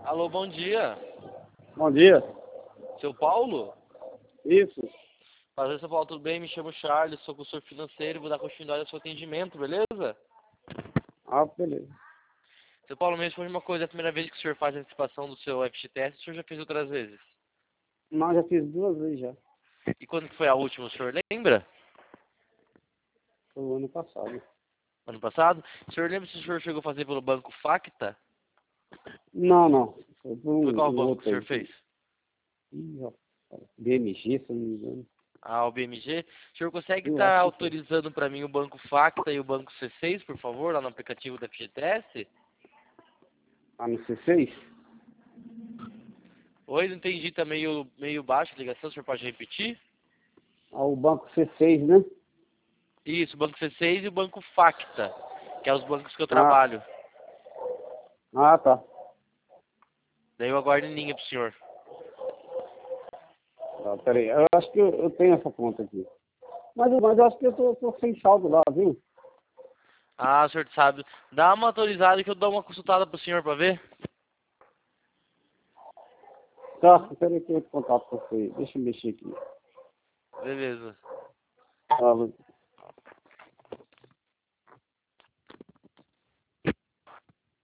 Alô, bom dia. Bom dia. Seu Paulo? Isso. Prazer, seu Paulo, tudo bem? Me chamo Charles, sou consultor financeiro e vou dar continuidade ao seu atendimento, beleza? Ah, beleza. Seu Paulo, me responde uma coisa, é a primeira vez que o senhor faz a antecipação do seu FGTS, o senhor já fez outras vezes? Não, já fiz 2 vezes já. E quando que foi a última, o senhor lembra? Foi o ano passado. Ano passado? O senhor lembra se o senhor chegou a fazer pelo Banco Facta? Não, não. Foi por Foi qual um banco que o outro senhor aí. fez? Ih, rapaz. BMG, se eu não me engano. Ah, o BMG. O senhor consegue Eu estar acho que foi. autorizando para mim o Banco Facta e o Banco C6, por favor, lá no aplicativo da FGTS? Ah, no C6? Oi, não entendi, tá meio baixo a ligação, o senhor pode repetir? Ah, o banco C6, né? Isso, o Banco C6 e o Banco Facta, que é os bancos que eu Ah, trabalho. tá. Daí eu aguardo em linha pro senhor. Ah, peraí. Eu acho que eu tenho essa conta aqui. Mas eu acho que eu tô sem saldo lá, viu? Ah, o senhor sabe. Dá uma autorizada que eu dou uma consultada pro senhor pra ver. Tá, peraí que eu contato com você. Deixa eu mexer aqui. Beleza. Ah,